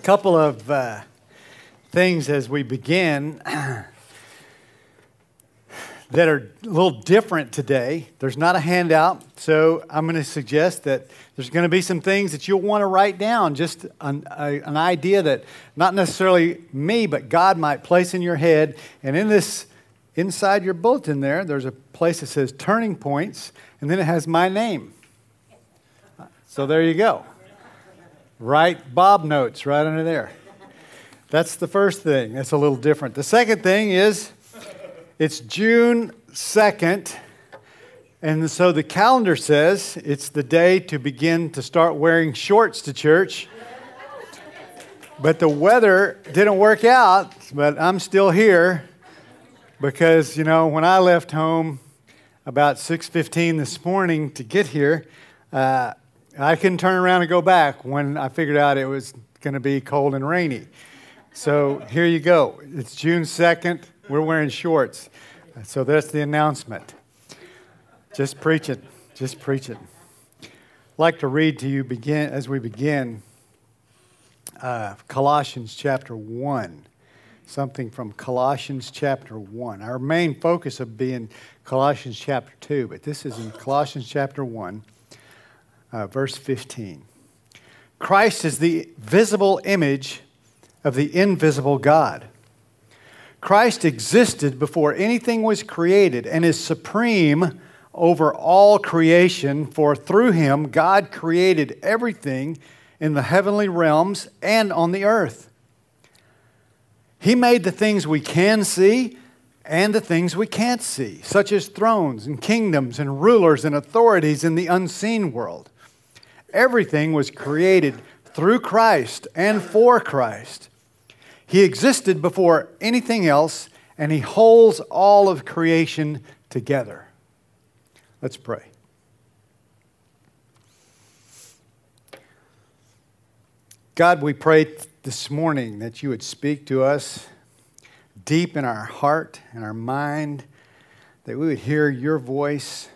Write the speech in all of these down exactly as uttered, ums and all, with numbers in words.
couple of uh, things as we begin that are a little different today. There's not a handout, so I'm going to suggest that there's going to be some things that you'll want to write down, just an, a, an idea that not necessarily me, but God might place in your head. And in this, inside your bulletin there, there's a place that says Turning Points, and then it has my name. So there you go. Write Bob notes right under there. That's the first thing. That's a little different. The second thing is it's June second, and so the calendar says it's the day to begin to start wearing shorts to church. But the weather didn't work out, but I'm still here because, you know, when I left home about six fifteen this morning to get here, uh, I couldn't turn around and go back when I figured out it was going to be cold and rainy. So here you go. It's June second. We're wearing shorts. So that's the announcement. Just preach it. Just preach it. I'd like to read to you begin as we begin uh, Colossians chapter one. Something from Colossians chapter one. Our main focus will be in Colossians chapter two, but this is in Colossians chapter one. Uh, verse fifteen. Christ is the visible image of the invisible God. Christ existed before anything was created and is supreme over all creation, for through him God created everything in the heavenly realms and on the earth. He made the things we can see and the things we can't see, such as thrones and kingdoms and rulers and authorities in the unseen world. Everything was created through Christ and for Christ. He existed before anything else, and he holds all of creation together. Let's pray. God, we pray this morning that you would speak to us deep in our heart and our mind, that we would hear your voice,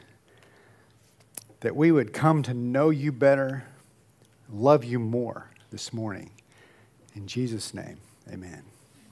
that we would come to know you better, love you more this morning. In Jesus' name, amen.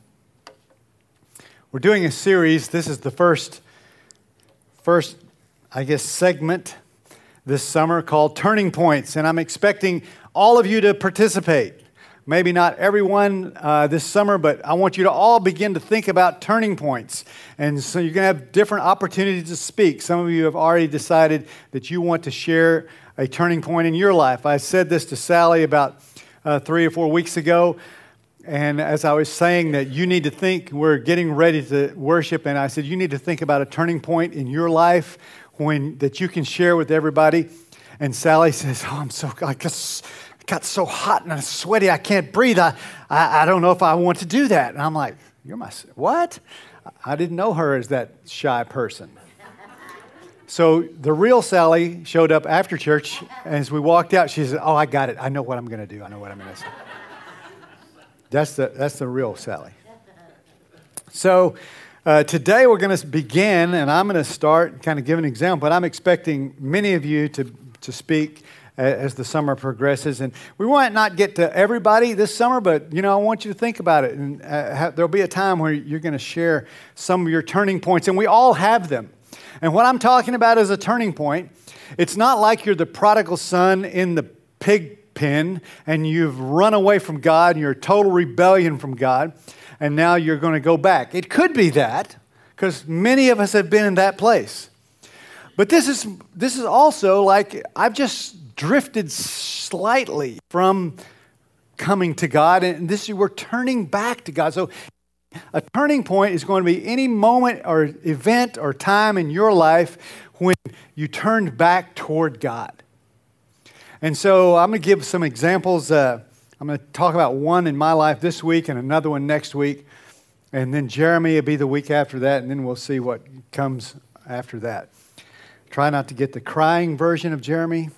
We're doing a series. This is the first, first, I guess, segment this summer called Turning Points, and I'm expecting all of you to participate. Maybe not everyone uh, this summer, but I want you to all begin to think about turning points. And so you're going to have different opportunities to speak. Some of you have already decided that you want to share a turning point in your life. I said this to Sally about uh, three or four weeks ago. And as I was saying that you need to think, we're getting ready to worship, and I said you need to think about a turning point in your life when that you can share with everybody. And Sally says, oh, I'm so, I guess, got so hot and sweaty, I can't breathe. I, I, I don't know if I want to do that. And I'm like, you're my, what? I didn't know her as that shy person. So the real Sally showed up after church, and as we walked out, she said, oh, I got it. I know what I'm going to do. I know what I'm going to say. That's the, that's the real Sally. So uh, today we're going to begin, and I'm going to start, kind of give an example, but I'm expecting many of you to, to speak as the summer progresses. And we might not get to everybody this summer, but, you know, I want you to think about it. And uh, have, there'll be a time where you're going to share some of your turning points, and we all have them. And what I'm talking about is a turning point. It's not like you're the prodigal son in the pig pen, and you've run away from God, and you're total rebellion from God, and now you're going to go back. It could be that, because many of us have been in that place. But this is this is also like I've just drifted slightly from coming to God, and this we're turning back to God. So a turning point is going to be any moment or event or time in your life when you turned back toward God. And so I'm going to give some examples. Uh, I'm going to talk about one in my life this week and another one next week. And then Jeremy will be the week after that, and then we'll see what comes after that. Try not to get the crying version of Jeremy,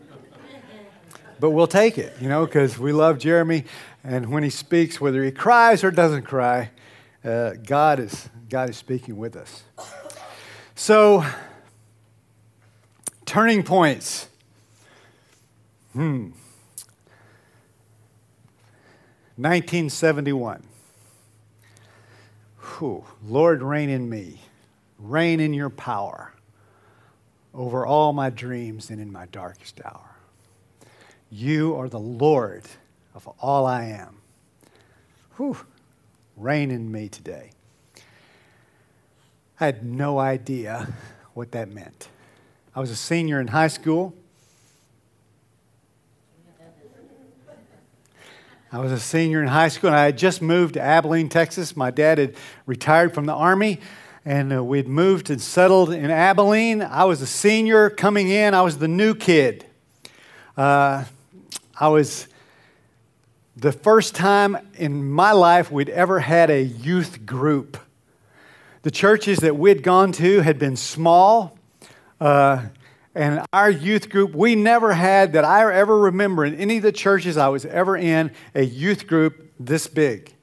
but we'll take it, you know, because we love Jeremy. And when he speaks, whether he cries or doesn't cry, uh, God is God is speaking with us. So, turning points. Hmm. nineteen seventy-one. Whew. Lord, reign in me. Reign in your power over all my dreams and in my darkest hour. You are the Lord of all I am. Whew. Reign in me today. I had no idea what that meant. I was a senior in high school. I was a senior in high school, and I had just moved to Abilene, Texas. My dad had retired from the Army, and uh, we'd moved and settled in Abilene. I was a senior coming in. I was the new kid. Uh, I was the first time in my life we'd ever had a youth group. The churches that we'd gone to had been small, uh, and our youth group, we never had, that I ever remember in any of the churches I was ever in, a youth group this big.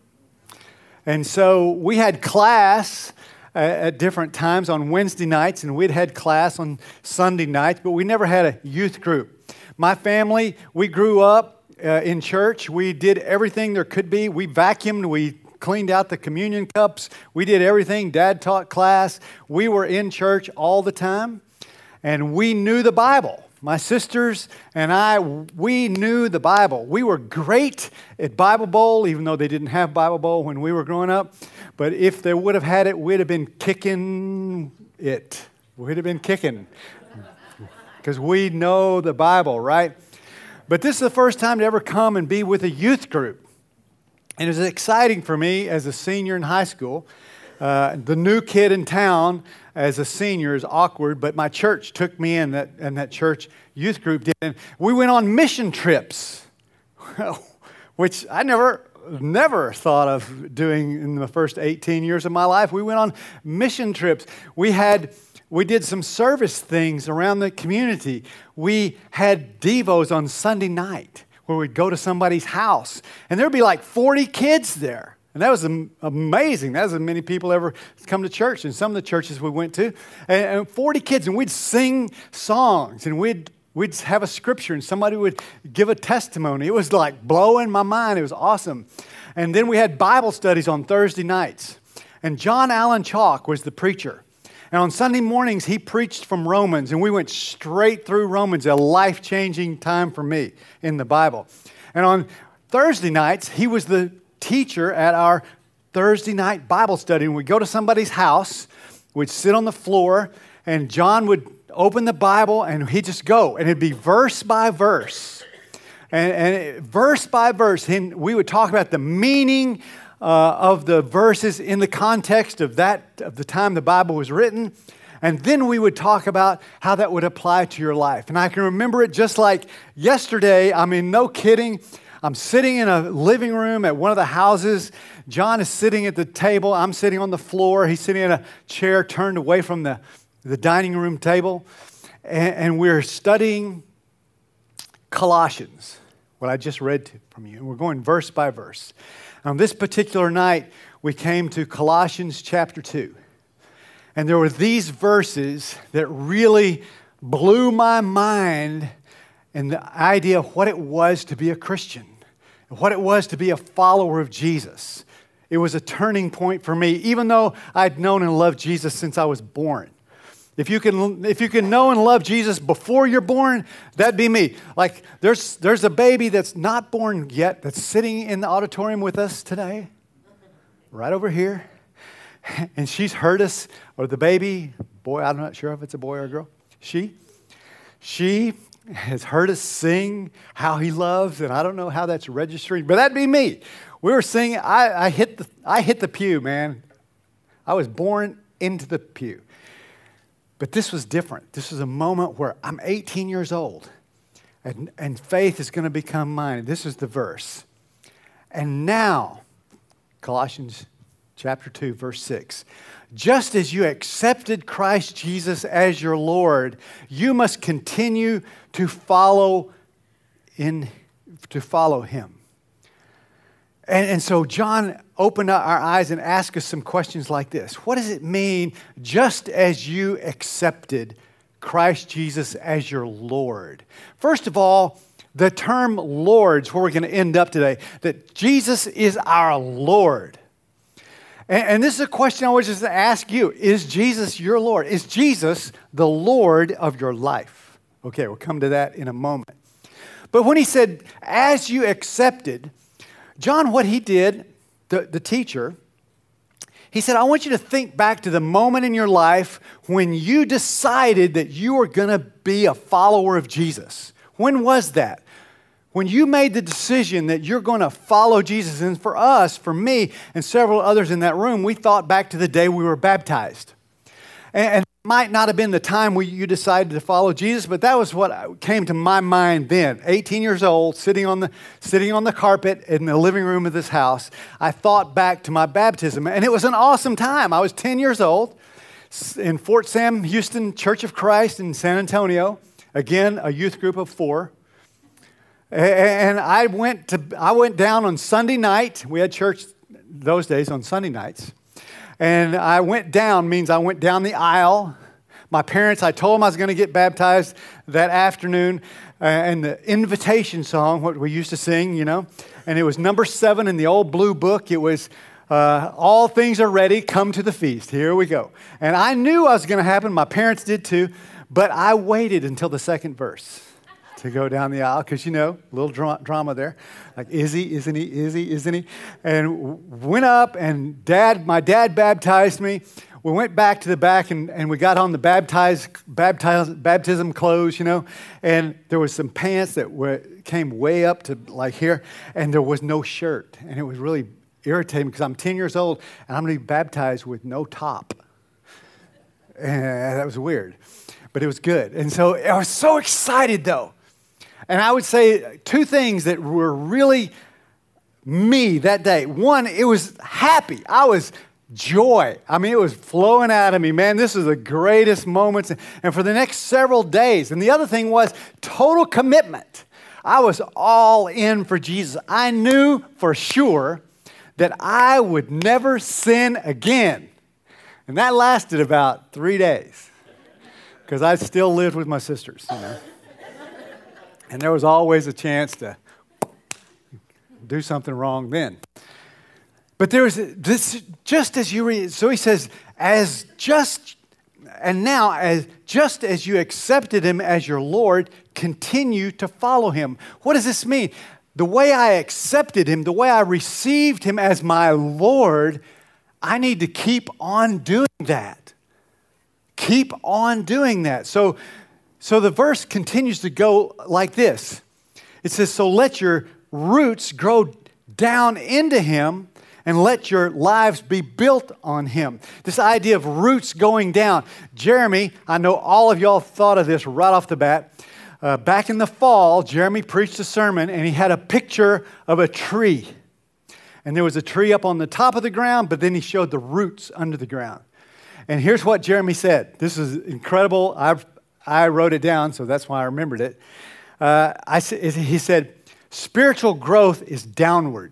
And so we had class at different times on Wednesday nights, and we'd had class on Sunday nights, but we never had a youth group. My family, we grew up uh, in church. We did everything there could be. We vacuumed, we cleaned out the communion cups. We did everything. Dad taught class. We were in church all the time, and we knew the Bible. My sisters and I, we knew the Bible. We were great at Bible Bowl, even though they didn't have Bible Bowl when we were growing up. But if they would have had it, we'd have been kicking it. We'd have been kicking. Because we know the Bible, right? But this is the first time to ever come and be with a youth group. And it was exciting for me as a senior in high school. Uh, the new kid in town as a senior is awkward, but my church took me in, that, and that church youth group did. And we went on mission trips, which I never, never thought of doing in the first eighteen years of my life. We went on mission trips. We had, we did some service things around the community. We had devos on Sunday night where we'd go to somebody's house, and there'd be like forty kids there. And that was amazing. That was as many people ever come to church in some of the churches we went to. And forty kids, and we'd sing songs, and we'd we'd have a scripture, and somebody would give a testimony. It was like blowing my mind. It was awesome. And then we had Bible studies on Thursday nights. And John Allen Chalk was the preacher. And on Sunday mornings, he preached from Romans, and we went straight through Romans, a life-changing time for me in the Bible. And on Thursday nights, he was the teacher at our Thursday night Bible study. And we'd go to somebody's house, we'd sit on the floor, and John would open the Bible, and he'd just go, and it'd be verse by verse. And, and it, verse by verse, and we would talk about the meaning uh, of the verses in the context of that, of the time the Bible was written. And then we would talk about how that would apply to your life. And I can remember it just like yesterday. I mean, no kidding. I'm sitting in a living room at one of the houses. John is sitting at the table. I'm sitting on the floor. He's sitting in a chair turned away from the, the dining room table. And, and we're studying Colossians, what I just read to, from you. And we're going verse by verse. On this particular night, we came to Colossians chapter two. And there were these verses that really blew my mind, and the idea of what it was to be a Christian, what it was to be a follower of Jesus. It was a turning point for me, even though I'd known and loved Jesus since I was born. If you can, if you can know and love Jesus before you're born, that'd be me. Like there's there's a baby that's not born yet that's sitting in the auditorium with us today, right over here, and she's heard us, or the baby, boy, I'm not sure if it's a boy or a girl. She, she. has heard us sing how he loves, and I don't know how that's registering, but that'd be me. We were singing, I, I hit the I hit the pew, man. I was born into the pew. But this was different. This was a moment where I'm eighteen years old, and, and faith is going to become mine. This is the verse. And now, Colossians chapter two, verse six. Just as you accepted Christ Jesus as your Lord, you must continue to follow in to follow him. And, and so John opened up our eyes and asked us some questions like this. What does it mean, just as you accepted Christ Jesus as your Lord? First of all, the term Lord's where we're going to end up today, that Jesus is our Lord. And, and this is a question I was just to ask you. Is Jesus your Lord? Is Jesus the Lord of your life? Okay, we'll come to that in a moment. But when he said, as you accepted, John, what he did, the, the teacher, he said, I want you to think back to the moment in your life when you decided that you were going to be a follower of Jesus. When was that? When you made the decision that you're going to follow Jesus. And for us, for me, and several others in that room, we thought back to the day we were baptized. And, and it might not have been the time when you decided to follow Jesus, but that was what came to my mind then. eighteen years old, sitting on the sitting on the carpet in the living room of this house, I thought back to my baptism. And it was an awesome time. I was ten years old in Fort Sam Houston Church of Christ in San Antonio. Again, a youth group of four. And I went to I went down on Sunday night. We had church those days on Sunday nights. And I went down means I went down the aisle. My parents, I told them I was going to get baptized that afternoon. Uh, and the invitation song, what we used to sing, you know. And it was number seven in the old blue book. It was, uh, all things are ready, come to the feast. Here we go. And I knew it was going to happen. My parents did too. But I waited until the second verse to go down the aisle, because, you know, a little dra- drama there. Like, is he, isn't he, is he, isn't he? And went up, and dad, my dad baptized me. We went back to the back, and, and we got on the baptized, baptized, baptism clothes, you know, and there was some pants that were, came way up to like here, and there was no shirt. And it was really irritating because I'm ten years old, and I'm going to be baptized with no top. And that was weird, but it was good. And so I was so excited, though. And I would say two things that were really me that day. One, it was happy. I was joy. I mean, it was flowing out of me. Man, this is the greatest moments. And for the next several days. And the other thing was total commitment. I was all in for Jesus. I knew for sure that I would never sin again. And that lasted about three days. Because I still lived with my sisters, you know. And there was always a chance to do something wrong then. But there was this, just as you read, so he says, as just, and now, as just as you accepted him as your Lord, continue to follow him. What does this mean? The way I accepted him, the way I received him as my Lord, I need to keep on doing that. Keep on doing that. So, So the verse continues to go like this. It says, so let your roots grow down into him and let your lives be built on him. This idea of roots going down. Jeremy, I know all of y'all thought of this right off the bat. Uh, back in the fall, Jeremy preached a sermon and he had a picture of a tree. And there was a tree up on the top of the ground, but then he showed the roots under the ground. And here's what Jeremy said. This is incredible. I've I wrote it down, so that's why I remembered it. Uh, I, he said, spiritual growth is downward.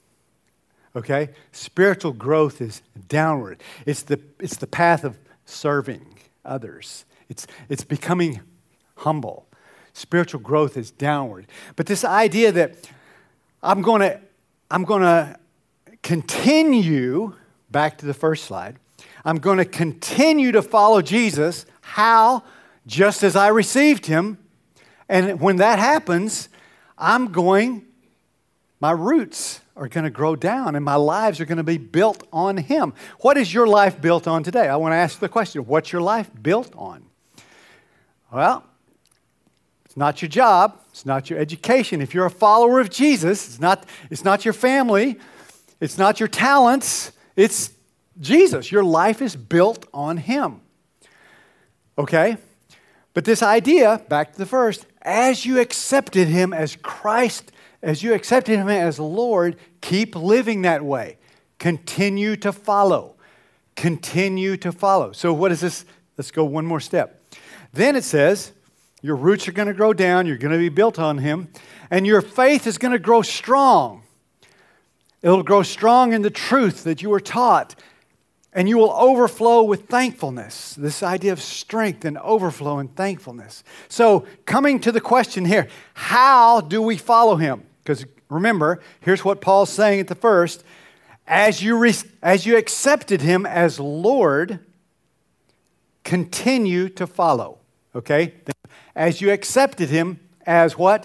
Okay? Spiritual growth is downward. It's the, it's the path of serving others. It's, it's becoming humble. Spiritual growth is downward. But this idea that I'm going to I'm going to continue, back to the first slide, I'm going to continue to follow Jesus. How? Just as I received him. And when that happens, I'm going, my roots are going to grow down and my lives are going to be built on him. What is your life built on today? I want to ask the question, what's your life built on? Well, it's not your job. It's not your education. If you're a follower of Jesus, it's not, it's not your family. It's not your talents. It's Jesus. Your life is built on him. Okay? But this idea, back to the first, as you accepted him as Christ, as you accepted him as Lord, keep living that way. Continue to follow. Continue to follow. So what is this? Let's go one more step. Then it says, your roots are going to grow down, you're going to be built on him, and your faith is going to grow strong. It'll grow strong in the truth that you were taught. And you will overflow with thankfulness. This idea of strength and overflow and thankfulness. So coming to the question here, how do we follow him? Because remember, here's what Paul's saying at the first. As you, re- as you accepted him as Lord, continue to follow. Okay? As you accepted him as what?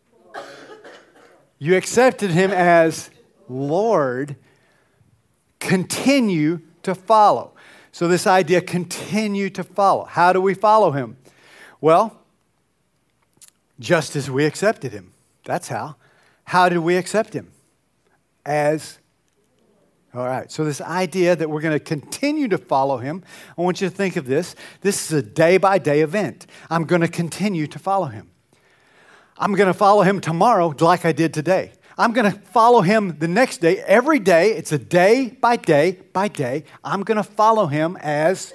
You accepted him as Lord, continue to follow. So this idea, continue to follow. How do we follow him? Well, just as we accepted him. That's how. How did we accept him? As, all right. So this idea that we're going to continue to follow him, I want you to think of this. This is a day-by-day event. I'm going to continue to follow him. I'm going to follow him tomorrow like I did today. I'm going to follow him the next day. Every day, it's a day by day by day. I'm going to follow him as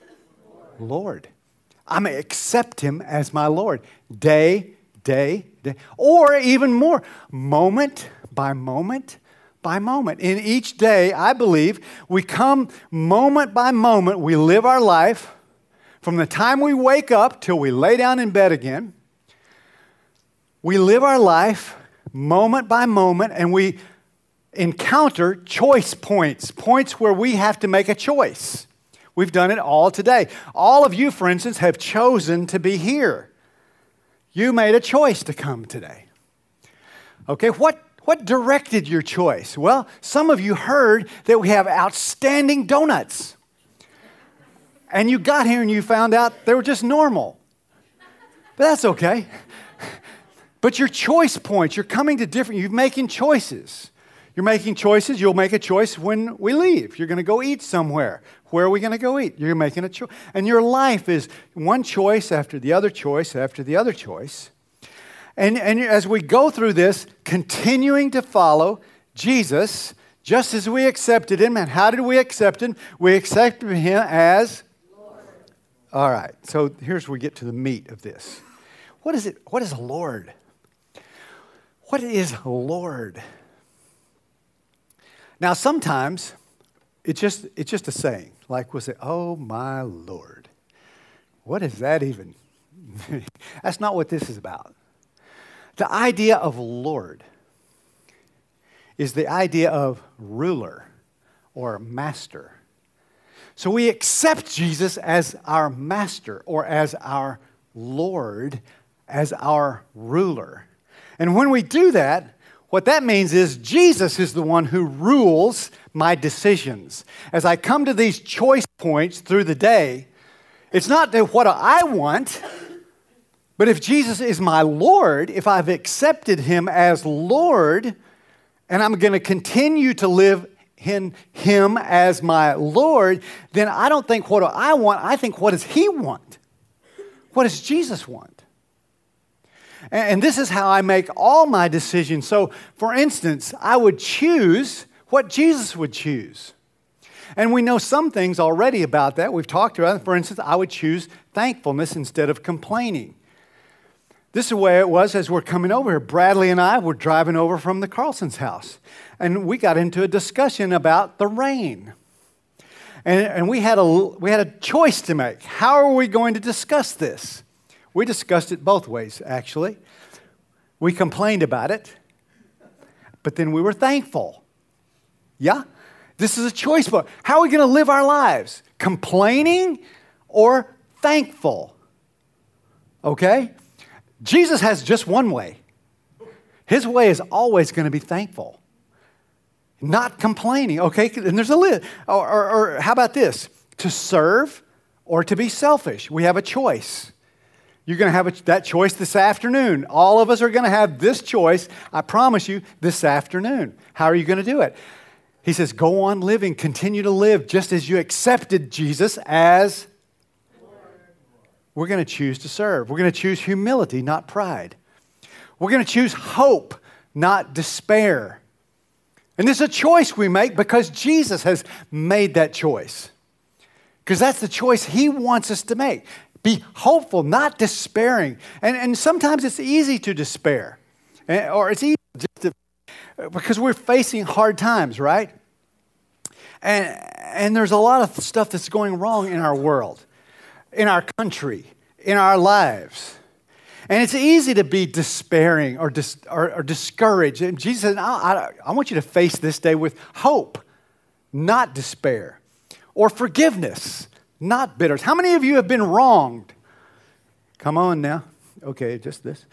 Lord. I'm going to accept him as my Lord. Day, day, day. Or even more, moment by moment by moment. In each day, I believe, we come moment by moment. We live our life from the time we wake up till we lay down in bed again. We live our life moment by moment, and we encounter choice points, points where we have to make a choice. We've done it all today. All of you, for instance, have chosen to be here. You made a choice to come today. Okay, what, what directed your choice? Well, some of you heard that we have outstanding donuts. And you got here and you found out they were just normal. But that's okay. But your choice points, you're coming to different, you're making choices. You're making choices, you'll make a choice when we leave. You're going to go eat somewhere. Where are we going to go eat? You're making a choice. And your life is one choice after the other choice after the other choice. And, and as we go through this, continuing to follow Jesus, just as we accepted him. And how did we accept him? We accepted him as Lord. All right, so here's where we get to the meat of this. What is it? What is a Lord? What is Lord? Now, sometimes it's just it's just a saying. Like we'll say, "Oh my Lord." What is that even? That's not what this is about. The idea of Lord is the idea of ruler or master. So we accept Jesus as our master or as our Lord, as our ruler. And when we do that, what that means is Jesus is the one who rules my decisions. As I come to these choice points through the day, it's not that what I want, but if Jesus is my Lord, if I've accepted him as Lord, and I'm going to continue to live in him as my Lord, then I don't think what do I want, I think what does he want? What does Jesus want? And this is how I make all my decisions. So, for instance, I would choose what Jesus would choose. And we know some things already about that. We've talked about it. For instance, I would choose thankfulness instead of complaining. This is the way it was as we're coming over here. Bradley and I were driving over from the Carlson's house. And we got into a discussion about the rain. And, and we had a, we had a choice to make. How are we going to discuss this? We discussed it both ways, actually. We complained about it, but then we were thankful. Yeah? This is a choice book. How are we going to live our lives? Complaining or thankful? Okay? Jesus has just one way. His way is always going to be thankful, not complaining. Okay? And there's a list. Or, or, or how about this? To serve or to be selfish. We have a choice. You're going to have a, that choice this afternoon. All of us are going to have this choice, I promise you, this afternoon. How are you going to do it? He says, go on living, continue to live just as you accepted Jesus as Lord. We're going to choose to serve. We're going to choose humility, not pride. We're going to choose hope, not despair. And this is a choice we make because Jesus has made that choice. Because that's the choice he wants us to make. Be hopeful, not despairing. And, and sometimes it's easy to despair. Or it's easy just to, because we're facing hard times, right? And, And there's a lot of stuff that's going wrong in our world, in our country, in our lives. And it's easy to be despairing or, dis, or, or discouraged. And Jesus said, I, I, I want you to face this day with hope, not despair, or forgiveness, not bitterness. How many of you have been wronged? Come on now. Okay, just this.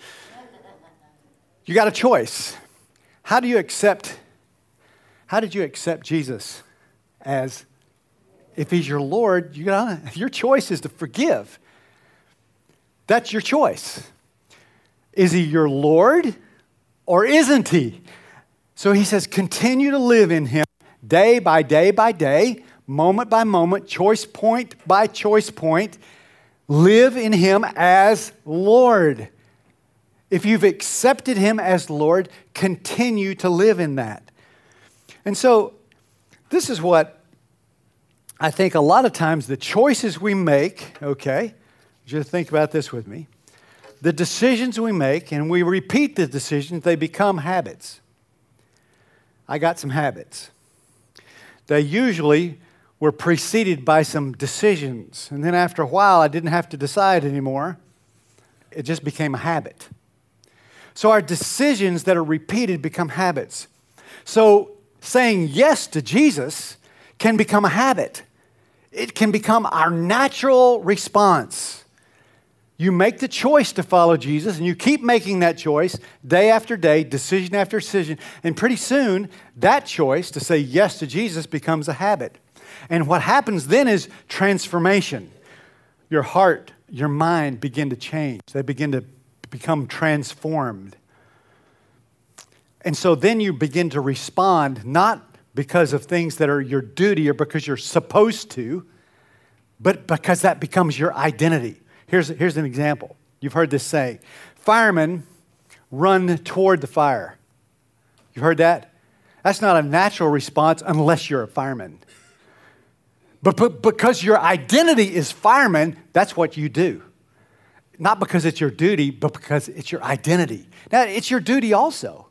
You got a choice. How do you accept, how did you accept Jesus as, if he's your Lord, you gotta, your choice is to forgive. That's your choice. Is he your Lord or isn't he? So he says, continue to live in him day by day by day, moment by moment, choice point by choice point. Live in him as Lord. If you've accepted him as Lord, continue to live in that. And so this is what I think a lot of times the choices we make, okay, just think about this with me. The decisions we make, and we repeat the decisions, they become habits. I got some habits. They usually were preceded by some decisions. And then after a while, I didn't have to decide anymore. It just became a habit. So our decisions that are repeated become habits. So saying yes to Jesus can become a habit. It can become our natural response. You make the choice to follow Jesus, and you keep making that choice day after day, decision after decision, and pretty soon, that choice to say yes to Jesus becomes a habit. And what happens then is transformation. Your heart, your mind begin to change. They begin to become transformed. And so then you begin to respond, not because of things that are your duty or because you're supposed to, but because that becomes your identity. Here's, here's an example. You've heard this saying. Firemen run toward the fire. You've heard that? That's not a natural response unless you're a fireman. But, but because your identity is fireman, that's what you do. Not because it's your duty, but because it's your identity. Now, it's your duty also.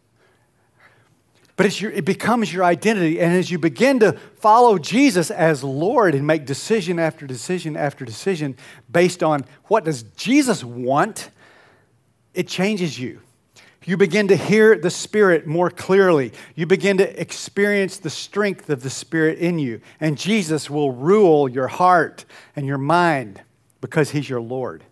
But it's your, it becomes your identity. And as you begin to follow Jesus as Lord and make decision after decision after decision based on what does Jesus want, it changes you. You begin to hear the Spirit more clearly. You begin to experience the strength of the Spirit in you. And Jesus will rule your heart and your mind because he's your Lord.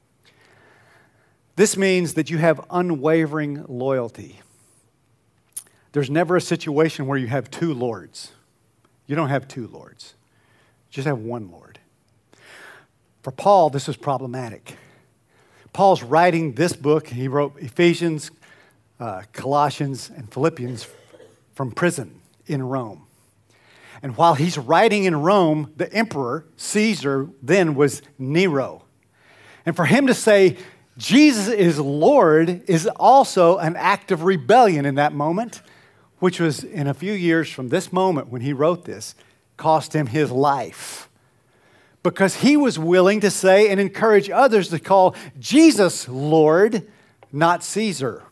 This means that you have unwavering loyalty. There's never a situation where you have two lords. You don't have two lords. You just have one Lord. For Paul, this was problematic. Paul's writing this book. He wrote Ephesians, uh, Colossians, and Philippians from prison in Rome. And while he's writing in Rome, the emperor, Caesar, then was Nero. And for him to say, Jesus is Lord, is also an act of rebellion in that moment, which was in a few years from this moment when he wrote this, cost him his life. Because he was willing to say and encourage others to call Jesus Lord, not Caesar.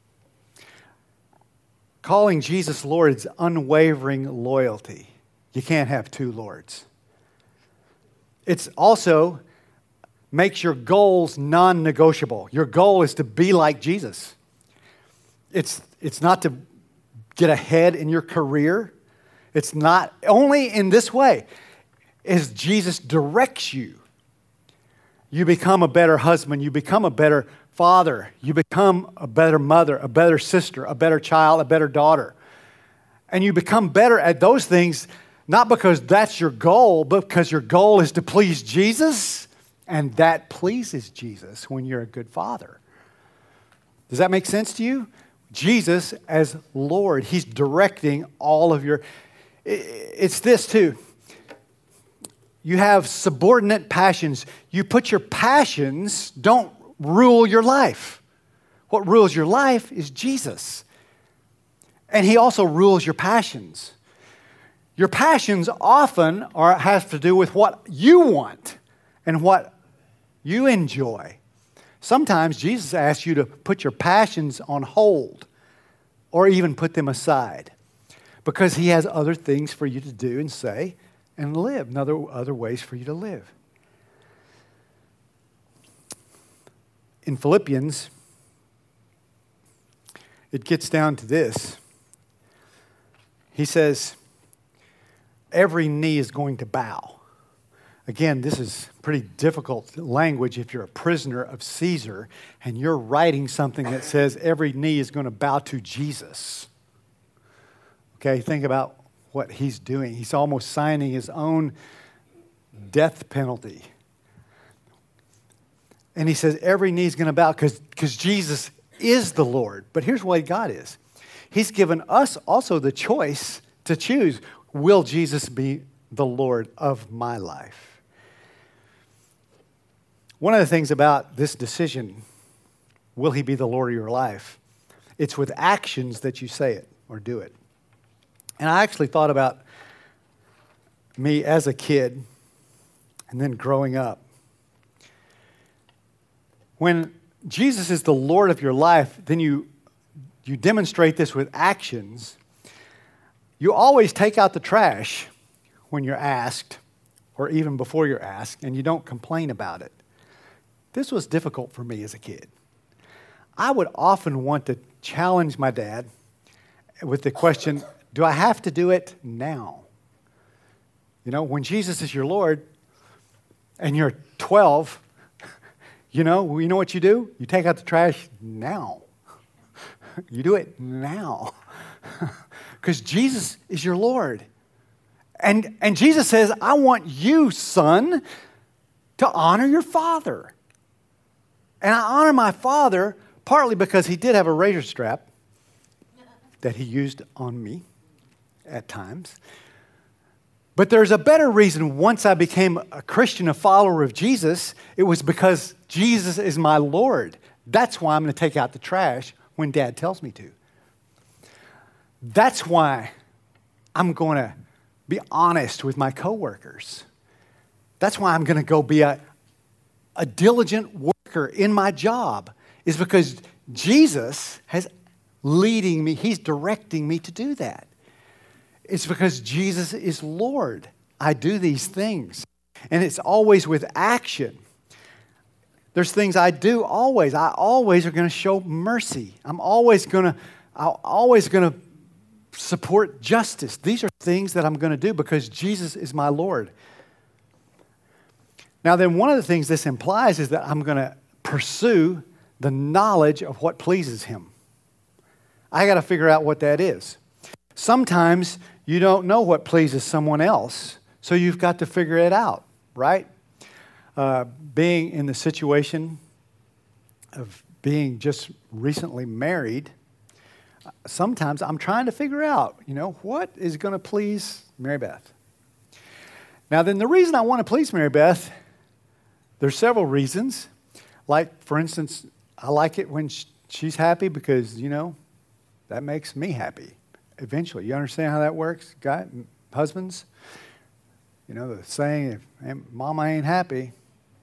Calling Jesus Lord is unwavering loyalty. You can't have two lords. It's also makes your goals non-negotiable. Your goal is to be like Jesus. It's, it's not to get ahead in your career. It's not only in this way. As Jesus directs you, you become a better husband, you become a better father, you become a better mother, a better sister, a better child, a better daughter. And you become better at those things, not because that's your goal, but because your goal is to please Jesus, and that pleases Jesus when you're a good father. Does that make sense to you? Jesus as Lord, he's directing all of your... It's this too. You have subordinate passions. You put your passions, don't rule your life. What rules your life is Jesus. And he also rules your passions. Your passions often are have to do with what you want and what you enjoy. Sometimes Jesus asks you to put your passions on hold or even put them aside because he has other things for you to do and say and live, and other, other ways for you to live. In Philippians, it gets down to this. He says, every knee is going to bow. Again, this is pretty difficult language if you're a prisoner of Caesar and you're writing something that says every knee is going to bow to Jesus. Okay, think about what he's doing. He's almost signing his own death penalty. And he says every knee is going to bow because because Jesus is the Lord. But here's what God is. He's given us also the choice to choose, will Jesus be the Lord of my life? One of the things about this decision, will he be the Lord of your life? It's with actions that you say it or do it. And I actually thought about me as a kid and then growing up. When Jesus is the Lord of your life, then you, you demonstrate this with actions. You always take out the trash when you're asked, or even before you're asked, and you don't complain about it. This was difficult for me as a kid. I would often want to challenge my dad with the question, do I have to do it now? You know, when Jesus is your Lord and you're twelve, you know, you know what you do? You take out the trash now. You do it now. Because Jesus is your Lord. And, and Jesus says, I want you, son, to honor your father. And I honor my father partly because he did have a razor strap that he used on me at times. But there's a better reason once I became a Christian, a follower of Jesus, it was because Jesus is my Lord. That's why I'm going to take out the trash when Dad tells me to. That's why I'm going to be honest with my coworkers. That's why I'm going to go be a, a diligent worker in my job, is because Jesus has leading me. He's directing me to do that. It's because Jesus is Lord. I do these things. And it's always with action. There's things I do always. I always are going to show mercy. I'm always going to, I'm always going to support justice. These are things that I'm going to do because Jesus is my Lord. Now then, one of the things this implies is that I'm going to pursue the knowledge of what pleases him. I got to figure out what that is. Sometimes you don't know what pleases someone else, so you've got to figure it out, right? Uh, being in the situation of being just recently married, sometimes I'm trying to figure out, you know, what is going to please Mary Beth. Now then, the reason I want to please Mary Beth, there's several reasons. Like, for instance, I like it when she's happy because, you know, that makes me happy eventually. You understand how that works, guy, husbands? You know, the saying, if mama ain't happy.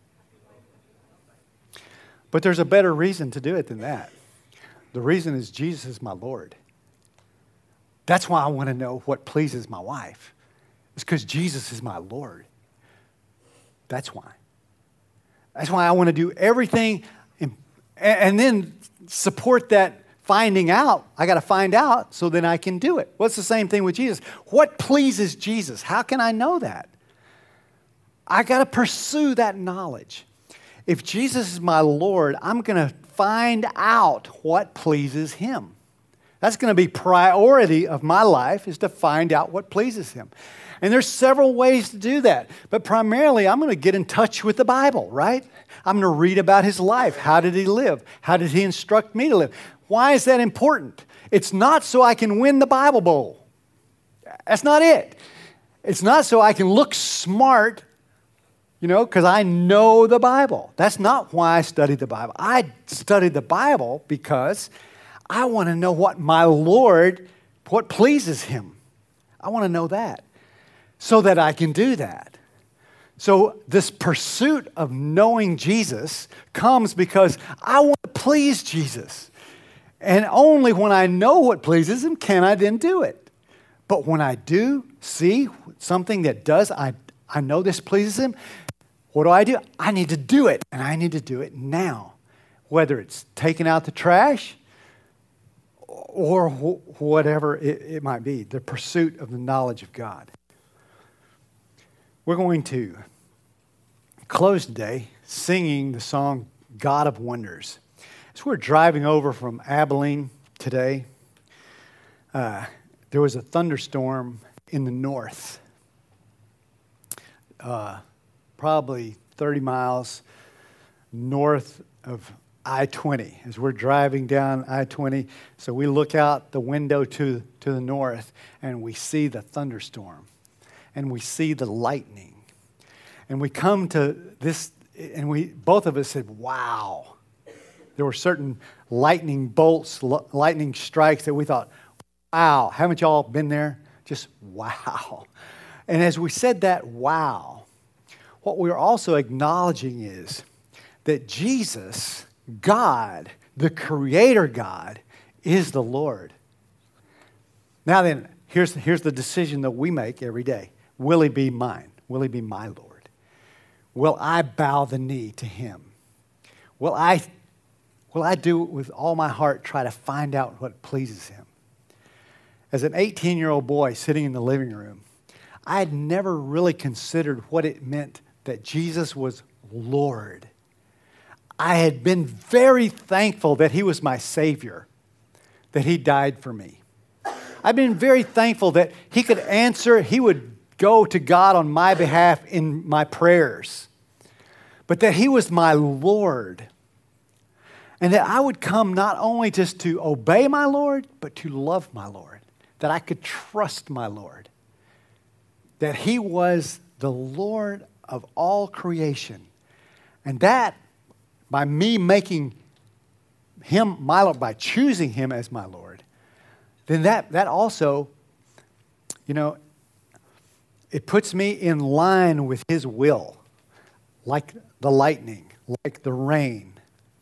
But there's a better reason to do it than that. The reason is Jesus is my Lord. That's why I want to know what pleases my wife. It's because Jesus is my Lord. That's why. That's why I want to do everything in, and then support that finding out. I got to find out so then I can do it. What's the same thing with Jesus? What pleases Jesus? How can I know that? I got to pursue that knowledge. If Jesus is my Lord, I'm going to find out what pleases him. That's going to be priority of my life, is to find out what pleases him. And there's several ways to do that. But primarily, I'm going to get in touch with the Bible, right? I'm going to read about his life. How did he live? How did he instruct me to live? Why is that important? It's not so I can win the Bible Bowl. That's not it. It's not so I can look smart, you know, because I know the Bible. That's not why I study the Bible. I study the Bible because I want to know what my Lord, what pleases him. I want to know that so that I can do that. So this pursuit of knowing Jesus comes because I want to please Jesus. And only when I know what pleases him can I then do it. But when I do see something that does, I, I know this pleases him, what do I do? I need to do it, and I need to do it now. Whether it's taking out the trash or wh- whatever it, it might be, the pursuit of the knowledge of God. We're going to close today singing the song God of Wonders. As we're driving over from Abilene today, uh, there was a thunderstorm in the north, uh, probably thirty miles north of I twenty. As we're driving down I twenty, so we look out the window to, to the north, and we see the thunderstorm, and we see the lightning. And we come to this, and we both of us said, wow. There were certain lightning bolts, lightning strikes that we thought, wow. Haven't y'all been there? Just wow. And as we said that, wow, what we were also acknowledging is that Jesus, God, the Creator God, is the Lord. Now then, here's, here's the decision that we make every day. Will He be mine? Will He be my Lord? Will I bow the knee to Him? Will I, will I do it with all my heart, try to find out what pleases Him? As an eighteen-year-old boy sitting in the living room, I had never really considered what it meant that Jesus was Lord. I had been very thankful that He was my Savior, that He died for me. I've been very thankful that He could answer, He would go to God on my behalf in my prayers, but that He was my Lord. And that I would come not only just to obey my Lord, but to love my Lord. That I could trust my Lord. That He was the Lord of all creation. And that, by me making Him my Lord, by choosing Him as my Lord, then that, that also, you know, it puts me in line with His will. Like the lightning, like the rain.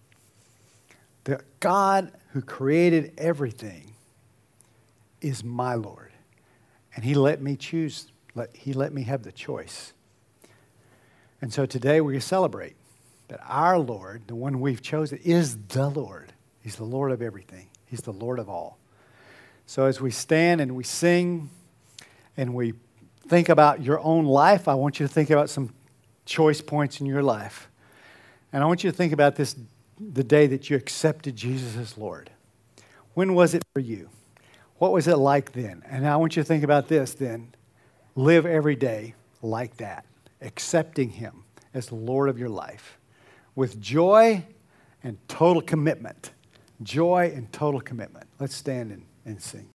The God who created everything is my Lord. And He let me choose. Let, he let me have the choice. And so today we celebrate that our Lord, the one we've chosen, is the Lord. He's the Lord of everything. He's the Lord of all. So as we stand and we sing and we think about your own life, I want you to think about some choice points in your life. And I want you to think about this, the day that you accepted Jesus as Lord. When was it for you? What was it like then? And I want you to think about this then. Live every day like that, accepting Him as the Lord of your life with joy and total commitment. Joy and total commitment. Let's stand and, and sing.